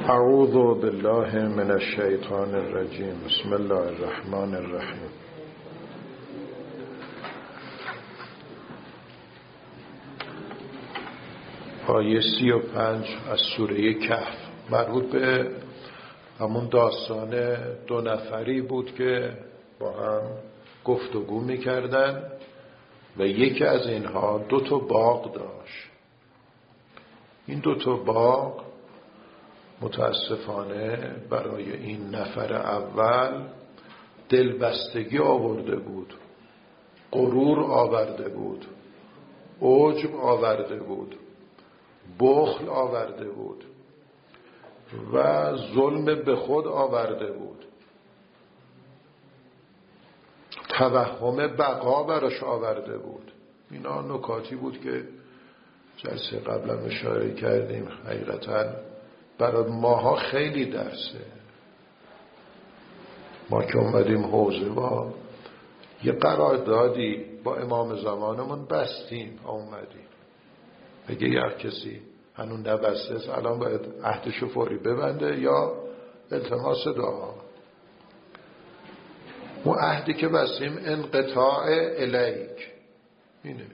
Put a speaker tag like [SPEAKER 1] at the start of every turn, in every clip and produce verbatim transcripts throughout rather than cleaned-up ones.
[SPEAKER 1] اعوذ بالله من الشیطان الرجیم. بسم الله الرحمن الرحیم. آیه سی و پنج از سوره کهف مربوط به همون داستان دو نفری بود که با هم گفتگو میکردن و یکی از اینها دو تا باغ داشت. این دو تا باغ متاسفانه برای این نفر اول دلبستگی آورده بود، غرور آورده بود، عجب آورده بود، بخل آورده بود و ظلم به خود آورده بود، توهم بقا براش آورده بود. اینا نکاتی بود که جلسه قبلا اشاره کردیم. حقیقتا برای ماها خیلی درسه. ما که اومدیم حوزه با یه قراردادی با امام زمانمون بستیم اومدیم. اگه یه کسی هنون نبسته است الان باید عهدشو فوری ببنده یا التماس دعا. اون عهدی که بستیم انقطاع الیک اینه.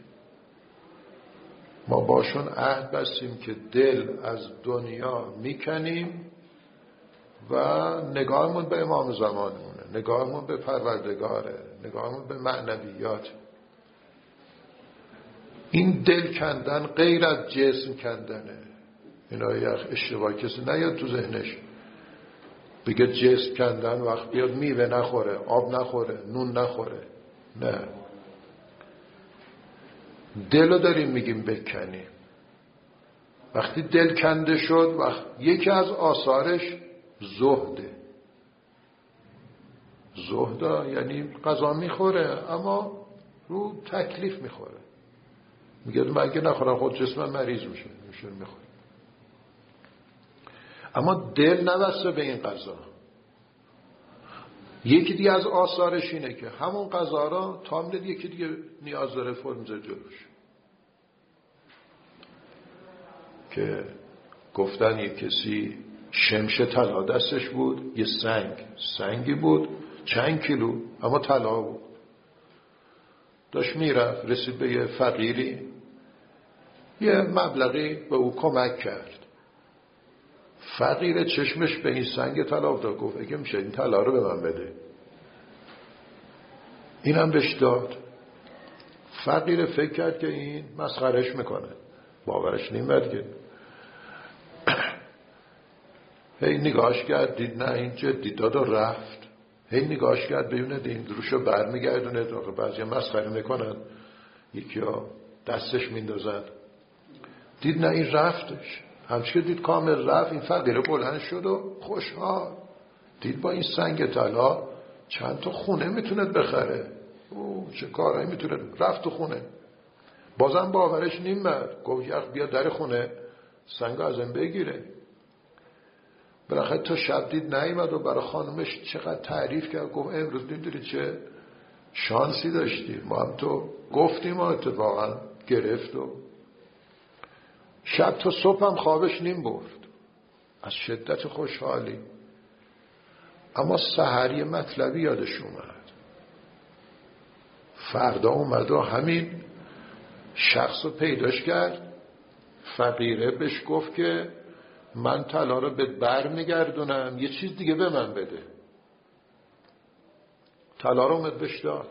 [SPEAKER 1] ما باشون عهد بستیم که دل از دنیا میکنیم و نگاهمون به امام زمانمونه، نگاهمون به پروردگاره، نگاهمون به معنویات. این دل کندن غیر از جسم کندنه. اینا یک اشتباه کسی نیاد تو ذهنش بگه جسم کندن وقت بیاد میوه نخوره، آب نخوره، نون نخوره. نه، دلو داریم میگیم بکنیم. وقتی دل کنده شد وقت یکی از آثارش زهده. زهده یعنی غذا میخوره اما رو تکلیف میخوره. میگه من اگه نخورم خود جسمم مریض میشه میشه میخوره. اما دل نبسته به این غذا. یکی دیگه از آثارش اینه که همون غذا را تا میدید یکی دیگه نیاز داره فرم میذاره جلوش. که گفتن یک کسی شمش طلا دستش بود، یه سنگ سنگی بود چند کیلو اما طلا بود. داشت میرفت رسید به یه فقیری، یه مبلغی به او کمک کرد. فقیر چشمش به این سنگ طلا افتاد، گفت اگه میشه این طلا رو به من بده. اینم بهش داد. فقیر فکر کرد که این مسخرش میکنه، باورش نمیاد که هی نگاهش کرد دید نه این جدی داد و رفت. هی نگاهش کرد ببینه این دروشو برمیگردونه. بعضی مسخره میکنن، یکی ها دستش میندازن. دید نه این رفتش. همچه که دید کامل رفت، این فقیر بلند شد و خوشحال دید با این سنگ طلا چند تا خونه میتونه بخره. او چه کارایی میتونه. رفت تو خونه، بازم باورش نمیاد. گفت یخ بیا در خونه سنگ ازم بگیره. بالاخره تا شب دید نیامد و برای خانمش چقدر تعریف کرد. گفت امروز دیدی چه شانسی داشتی، ما هم تو گفتیم و اتفاقا گرفت. و شب تا صبح هم خوابش نیم برد از شدت خوشحالی. اما سحر یه مطلبی یادش اومد. فردا اومد و همین شخص رو پیداش کرد. فقیره بهش گفت که من طلا رو به بر میگردونم، یه چیز دیگه به من بده. طلا رو اومد بهش داد.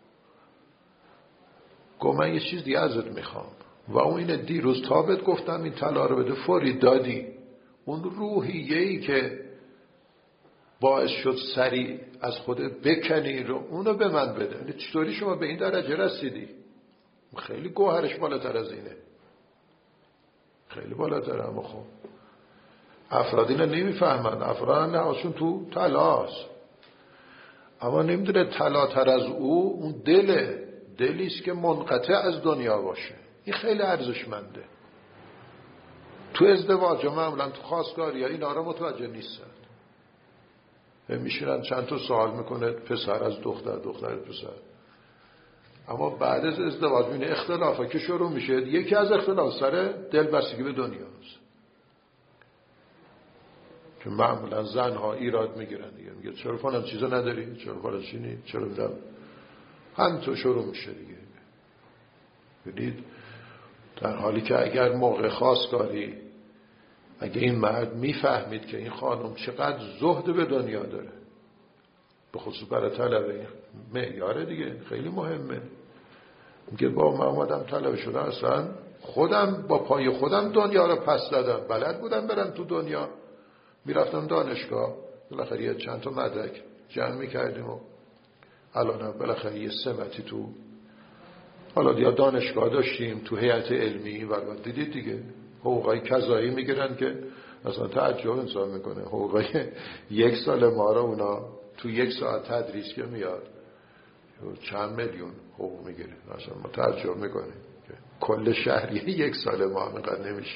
[SPEAKER 1] گفت من یه چیز دیگه ازت میخوام. و اون اینه دیروز تا بهت گفتم این طلا رو بده فوری دادی. اون روحیه‌ای که باعث شد سریع از خودت بکنی رو اونو به من بده. یعنی چطوری شما به این درجه رسیدی؟ خیلی گوهرش بالاتر از اینه، خیلی بالاتر. اما خب افراد اینو نمیفهمن. افراد نهاشون تو طلاست، اما نمیدونه طلاتر از او اون دله. دلیست که منقطع از دنیا باشه. این خیلی ارزشمنده. تو ازدواج معمولا تو خواستگاری اینا رو متوجه نیستن. میشینن چند تا سوال میکنه پسر از دختر، دختر پسر. اما بعد از ازدواج میبینه اختلافا که شروع میشه. یکی از اختلاف سر دلبستگی به دنیاست. که معمولا زنها ایراد میگیرن دیگه، میگه چرا فلان چیزا نداری، چرا فلان چیزی نیست، چرا میدم، همینطور شروع میشه دیگه. ببینید در حالی که اگر موقع خواستگاری اگه این مرد میفهمید که این خانم چقدر زهد به دنیا داره، به خصوص برای طلبه معیاره دیگه خیلی مهمه، میگه با من اومدم طلبه شدم، اصلا خودم با پای خودم دنیا رو پس دادم، بلد بودم برم تو دنیا، میرفتم دانشگاه بالاخره یه چند تا مدرک جمع میکردیم و الان بالاخره یه سمتی تو حالا یا دانشگاه داشتیم، تو هیئت علمی و دیدید دیگه حقوقای کذایی میگیرن که اصلا تعجب انسان میکنه. حقوقای یک سال ما رو اونا تو یک ساعت تدریس که میاد چند میلیون حقوق میگیره، اصلا ما تعجب میکنیم که کل شهریه یک سال ما همینقدر نمیشه.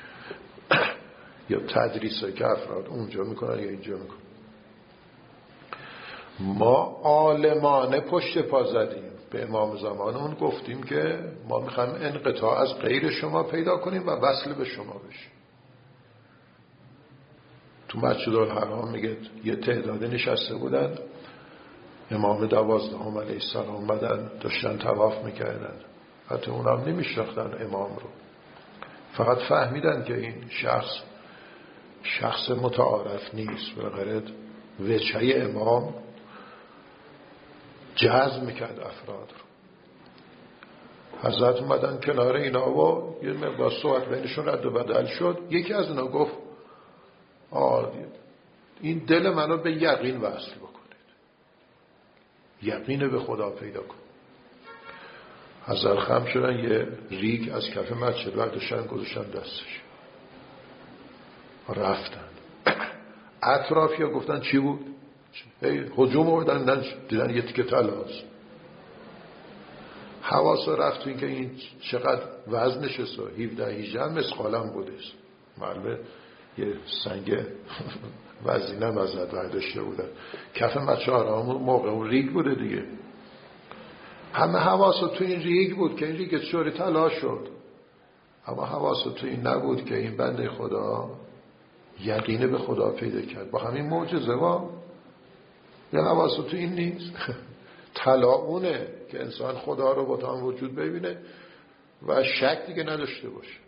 [SPEAKER 1] یا تدریس که افراد اونجا میکنن یا اینجا میکنن. ما عالمانه پشت پا زدیم به امام زمانمون، گفتیم که ما میخوایم انقطاع از غیر شما پیدا کنیم و وصل به شما بشیم. تو مسجد الحرام میگه یه تعدادی نشسته بودن، امام دوازدهم علیه السلام اومدن داشتن طواف میکردن، حتی اونام نمیشناختن امام رو، فقط فهمیدن که این شخص شخص متعارف نیست، بالاخره وجهه امام جذب میکرد افراد رو. حضرت اومدن کنار اینا و یه مقدار صحبت بینشون رد و بدل شد. یکی از اینا گفت آه این دل منو به یقین وصل بکنید، یقین به خدا پیدا کن. حضرت خم شدن یه ریگ از کف مسجد برداشتن گذاشتن دستش، رفتن. اطرافی ها گفتن چی بود؟ هجوم آوردن، دیدن یه تیکه طلاست. حواس رفت تو این که این چقدر وزنش است، هفده هجده مسخالم بوده است. معلومه یه سنگ وزینم ازت برداشته بودن. کف مچه آرامون موقع اون ریگ بوده دیگه. همه حواس تو این ریگ بود که این ریگ چوری طلا شد، اما حواس تو این نبود که این بنده خدا یقینه به خدا پیدا کرد با همین معجزه. وا یا حواس تو این نیست. طلا اونه که انسان خدا رو با تمام وجود ببینه و شک دیگه نداشته باشه.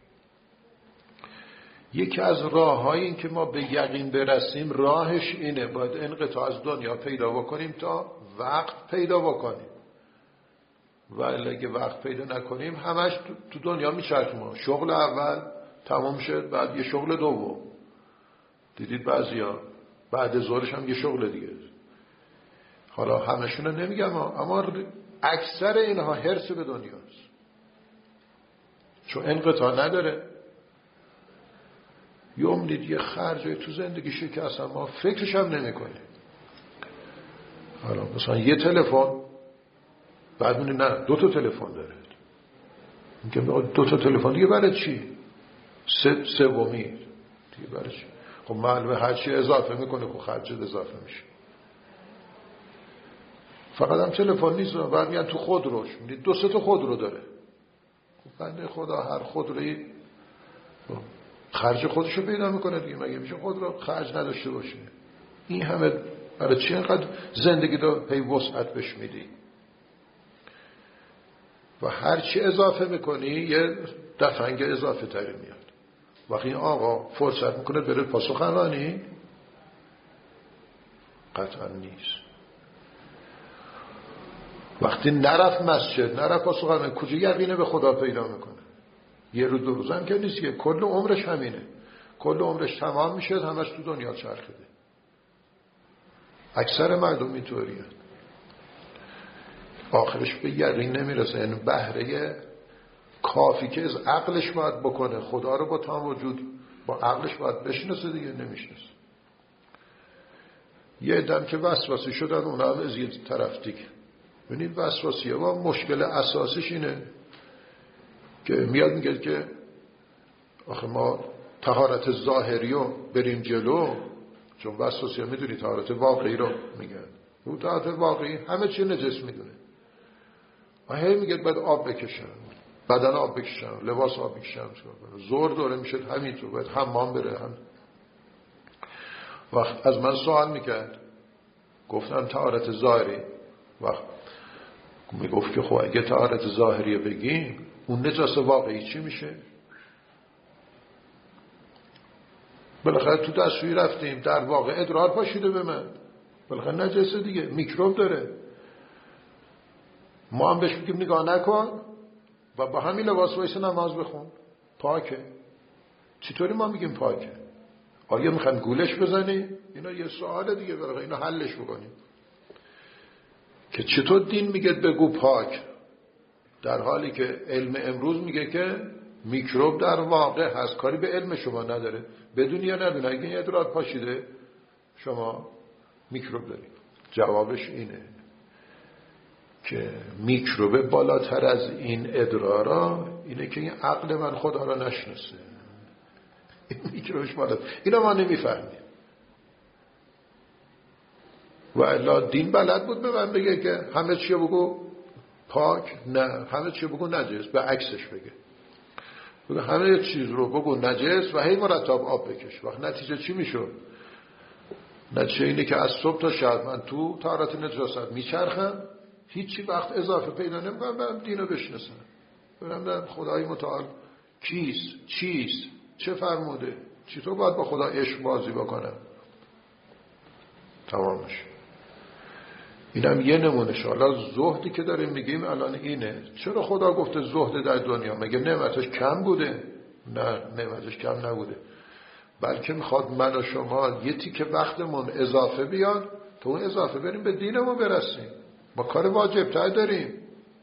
[SPEAKER 1] یکی از راه‌های این که ما به یقین برسیم راهش اینه، باید انقطاع از دنیا پیدا بکنیم تا وقت پیدا بکنیم. و اگه وقت پیدا نکنیم همش تو دنیا میچرخیم. شغل اول تمام شد، بعد یه شغل دوم. دیدید بعضیا بعد ظهرش هم یه شغل دیگه. حالا همشون رو نمیگم، اما اکثر اینها حرص به دنیاست، چون انقطاع نداره. یوم دید یه خرجی تو زندگیشه که اصلا ما فکرش هم نمی کنیم. حالا مثلا یه تلفن، بعد می‌بینی نه دو تا تلفن داره. میگم دو تا تلفن دیگه برای چی؟ سه سومی دیگه برای چی؟ خب معلومه هر چی اضافه میکنه خب خرجت اضافه میشه. فقط هم تلفن نیست، بعد میگن تو خودروش، می‌بینی دو سه تا خودرو داره. خب بنده خدا هر خودرویی خرج خودشو پیدا میکنه دیگه. مگه میشه خودرو خرج نداشته باشه؟ این همه برای چی اینقدر زندگی رو هی وسعت بهش میدی؟ و هر چی اضافه میکنی یه دفنگ اضافه تری میاد. وقتی این آقا فرصت میکنه بره پاسخنانی، قطعا نیست. وقتی نرفت مسجد، نرفت پاسخنانی، کجا یقینه به خدا پیدا میکنه؟ یه روز دو روز هم که نیست که کل عمرش همینه. کل عمرش تمام میشه همش تو دنیا چرخیده. اکثر مردم اینطوریه، آخرش به یقین نمیرسه. این بهره کافی که از عقلش باید بکنه، خدا رو با تمام وجود با عقلش باید بشناسه دیگه نمیشناسه. یه عده‌ام که وسواسی شدن اونا هم از یه طرف دیگه. ببینید وسواسی ها مشکل اساسش اینه که میاد میگه که آخه ما طهارت ظاهری رو بریم جلو، چون وسواسی ها میدونی طهارت واقعی رو میگن. اون طهارت واقعی همه چی نجس میدونه و هی میگه باید آب بکشن، بدن آب بکشن، لباس آب بکشن، زور دوره میشه همینطور باید حمام بره هم. وقت از من سوال میکرد، گفتم طهارت ظاهری. وقت میگفت که خب اگه طهارت ظاهری بگیم اون نجاست واقعی چی میشه؟ بالاخره تو دستشویی رفتیم، در واقع ادرار پاشیده به من، بالاخره نجاسه دیگه، میکروب داره. ما هم بهش میگیم نگاه نکن و با همین لباس وایس نماز بخون، پاکه. چطوری ما میگیم پاکه؟ آیا میخوایم گولش بزنی؟ اینا یه سواله دیگه، بالاخره اینا حلش بکنیم که چطور دین میگه بگو پاک، در حالی که علم امروز میگه که میکروب در واقع هست، کاری به علم شما نداره. بدون یا ندونه اگه یه ادرار پاشیده شما میکروب دارید. جوابش اینه که میکروب بالاتر از این ادرارا اینه که این عقل من خدا را نشناسه. این میکروبش بالاتر، اینا ما نمیفهمیم. و الا دین بلد بود به من بگه که همه چی بگو پاک، نه همه چی بگو نجس، به عکسش بگه بگه همه چیز رو بگو نجس و هی مرتب آب بکش. وقت نتیجه چی میشد؟ نتیجه اینه که از صبح تا شب من تو طهارت نجاست میچرخم، هیچی وقت اضافه پیدا نمیکنم، برم دینو بشناسم، برم خدای متعال کیست، چیست، چه فرموده، چطور باید با خدا عشق بازی بکنم. تمامش. اینم یه نمونهش. حالا زهدی که داریم میگیم الان اینه. چرا خدا گفته زهد در دنیا؟ مگه نعمتش کم بوده؟ نه، نعمتش کم نبوده، بلکه میخواد من و شما یه تیکه وقتمون اضافه بیاد تا اون اضافه بریم به دینمون برسیم. ما کار واجب‌تر داریم.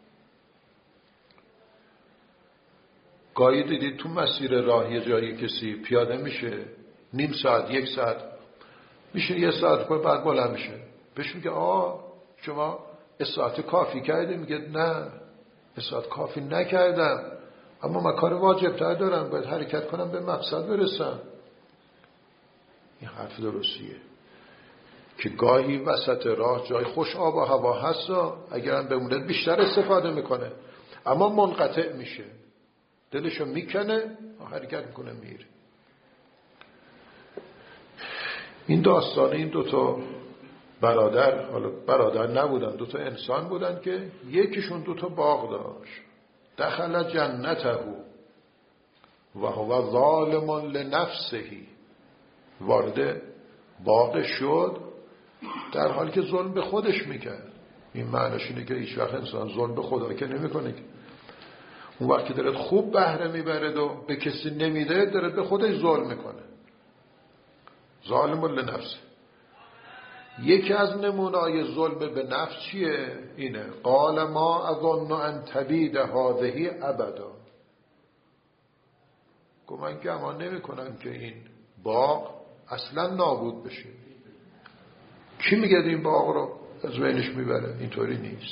[SPEAKER 1] گاهی دیدید تو مسیر راه یه جایی کسی پیاده میشه نیم ساعت یک ساعت میشه، یه ساعت بعد بلند میشه، بهش میگه آه شما ساعت کافی کردی؟ میگه نه ساعت کافی نکردم، اما من کار واجب‌تر دارم، باید حرکت کنم به مقصد برسم. این حرف درستیه که گاهی وسط راه جای خوش آب و هوا هست، اگرم بمونه بیشتر استفاده میکنه، اما منقطع میشه، دلشو میکنه و حرکت میکنه میره. این داستان این دوتا برادر، حالا برادر نبودن، دوتا انسان بودن که یکیشون دوتا باغ داشت. دخل جنته و هو ظالم لنفسه، وارد باغ شد در حالی که ظلم به خودش میکرد. این معنیش اینه که هیچ وقت انسان ظلم به خدا که نمیکنه. اون وقت که داره خوب بهره میبره و به کسی نمیده، داره به خودش ظلم میکنه. ظالم لنفسه. یکی از نمونه‌های ظلم به نفس چیه؟ اینه قال ما اظن ان تبید هذه ابدا. گفت من گمان نمی‌کنم که این باغ اصلا نابود بشه. کی میگه این باغ رو از بینش میبره؟ اینطوری نیست.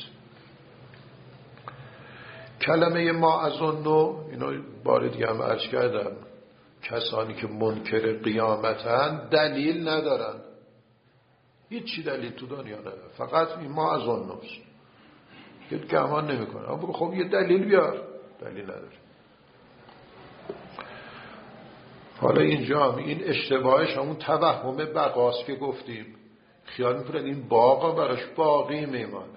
[SPEAKER 1] کلمه ما اظن، اینو بار دیگه هم عرض کردم، کسانی که منکر قیامتن دلیل ندارن، هیچی دلیل تو دنیا نداره، فقط این ما اظن است، که گمان نمی کنه. اما خب یه دلیل بیار، دلیل نداره. حالا اینجا هم این اشتباهش همون توهم بقاست که گفتیم، خیال میکنن این باغ براش باقی میمانه.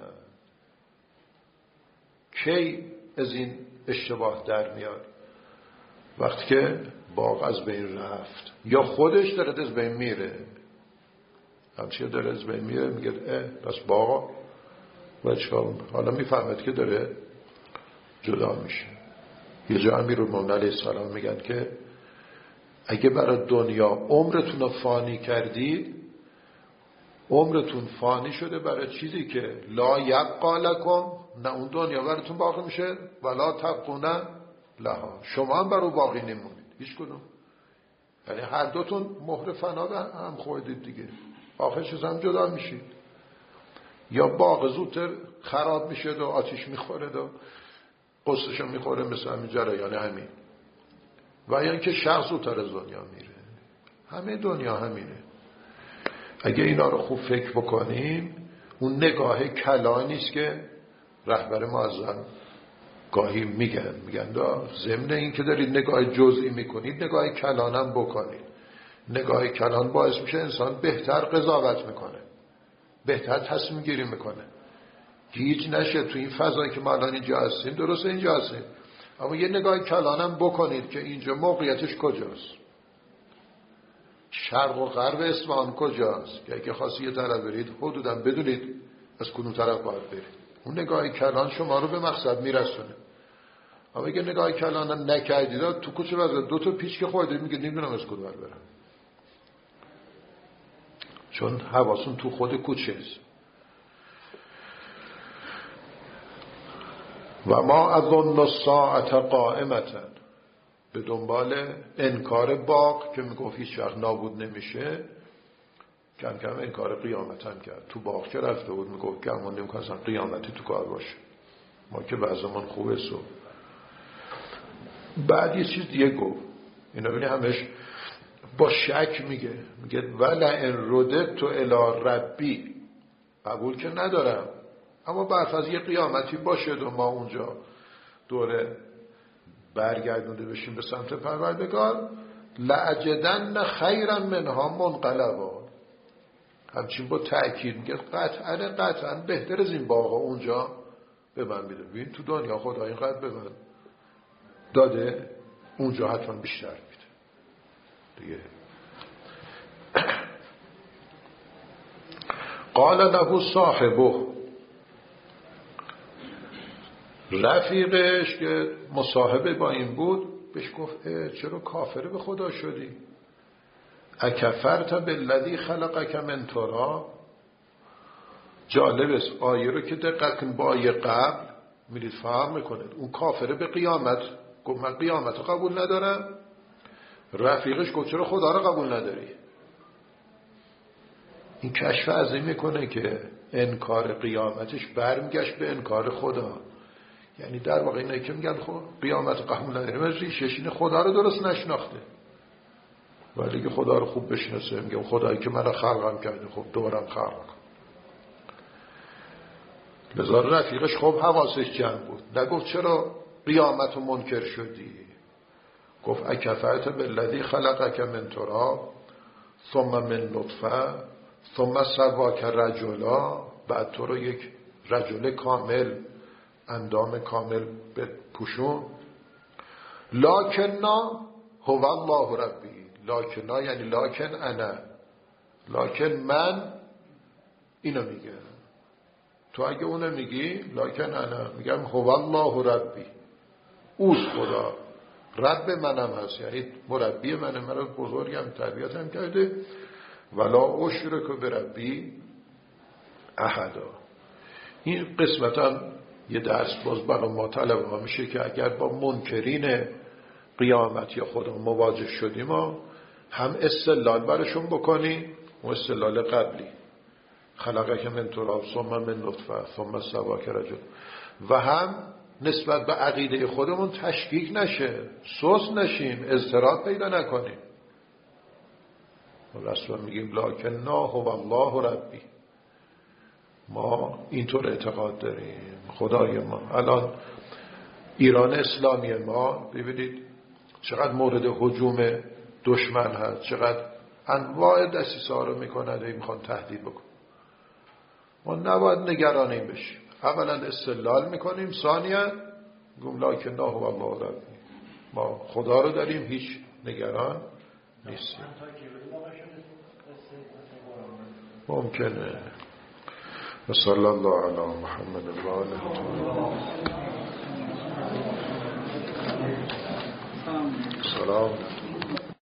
[SPEAKER 1] کی از این اشتباه در میاد؟ وقتی که باغ از بین رفت یا خودش داره از بین میره. همچنین داره از بین میره، میگه اه پس باغ و چکار؟ حالا میفهمد که داره جدا میشه. یه جا امیرالمومنین علیه السلام میگن که اگه برای دنیا عمرتون رو فانی کردید، عمرتون فانی شده برای چیزی که لا یبقی لکم، نه اون دنیا براتون باقی میشه ولا تبقون لها، شما هم برای باقی نمونید هیچ کدوم. یعنی هر دوتون مهر فنا هم خوردید دیگه، آخرش هم جدا میشید. یا باغ زودتر خراب میشه و آتیش میخوره و قصهشو میخوره، مثل همین جریان همین. و یا اینکه شخص زودتر از دنیا میره. همه دنیا همینه. اگه اینا رو خوب فکر بکنیم، اون نگاه کلا نیست که رهبر معظم گاهی میگن میگن دا ضمن این که دارید نگاه جزئی میکنید، نگاه کلانم بکنید. نگاه کلان باعث میشه انسان بهتر قضاوت میکنه، بهتر تصمیم گیری میکنه، گیج نشه تو این فضایی که ما الان اینجا هستیم. درسته اینجا هستیم، اما یه نگاه کلانم بکنید که اینجا موقعیتش کجاست، شرق و غرب اصفهان کجاست، که اگه خواستی یه طرف برید حدوداً بدونید از کدوم طرف باید برید. اون نگاه کلان شما رو به مقصد میرسونه. اما اگه نگاه کلان نکردید تو کوچه واسه دو تا پیچ که خودت میگه نمیدونم از کدوم برم، چون حواستون تو خود کوچه است. و ما اظن الساعة قائمة، به دنبال انکار باغ که میگفت هیچ وقت نابود نمیشه، کم کم انکار قیامت هم کرد. تو باغ که رفته بود میگفت گمان نمیکنه اصلا قیامتی تو کار باشه، ما که بعضمون خوبه سو. بعد یه چیز دیگه گفت، اینا بینی همش با شک میگه، میگه ولئن رددت الی ربی، قبول که ندارم، اما برفرض یه قیامتی باشه و ما اونجا دوره برگردونده بشیم به سمت پروردگار، لأجدن خیرا منها منقلبا، همچین با تأکید میگه قطعا قطعا بهتر از این باغا اونجا به من میده. ببین تو دنیا خدا اینقدر به من داده، اونجا حتما بیشتر میده دیگه. قال له صاحبه، رفیقش که مصاحبه با این بود بهش گفت چرا کافر به خدا شدی؟ اکفرت بالذی خلقک من تراب. جالب است آیه رو که دقت کن با آیه قبل میرید فهم میکنید. اون کافره به قیامت گفت من قیامت رو قبول ندارم، رفیقش گفت چرا خدا رو قبول نداری؟ این کشف عظیم میکنه که انکار قیامتش برمیگشت به انکار خدا. یعنی در واقع اینه که میگن خب قیامت قبول نداریم، ریشش اینه خدا رو درست نشناخته. ولی که خدا رو خوب بشناسه میگه خدایی که من خلقم کرده خب دورم خلق کن. لذا رفیقش خب حواسش جمع بود، نگفت چرا قیامت رو منکر شدی، گفت اکفرت بالذی خلقک من تراب ثم من نطفه ثم سواک رجلا، بعد تو رو یک رجل کامل، اندام کامل به پوشون. لکننا هو الله ربی، لکننا یعنی لکن انا، لکن من اینو میگه. تو اگه اونو میگی لکن انا میگم هو الله ربی، اوست خدا، رب منم هست، یعنی مربی منه، من رو بزرگم تربیتم کرده. ولا اشرک بربی احدا. این قسمت هم یه درس باز برای ما طلب ها میشه که اگر با منکرین قیامت یا خدا مواجه شدیم هم استدلال برشون بکنیم، و استدلال قبلی خلقک من تراب ثم من نطفه ثم سواک رجل، و هم نسبت به عقیده خودمون تشکیک نشه، سوس نشیم، اضطراب پیدا نکنیم. رسول میگیم لکننا هو الله ربی، ما اینطور اعتقاد داریم خدای ما. الان ایران اسلامی ما ببینید چقدر مورد هجوم دشمن هست، چقدر انواع دسیسه ها رو میکنن و میخوان تهدید بکن. ما نباید نگران این بشیم. اولا استدلال میکنیم، ثانیا گم لکننا هو الله ربی، ما خدا رو داریم، هیچ نگران نیستیم. ممکنه. و صلی الله علی محمد و آله سلام.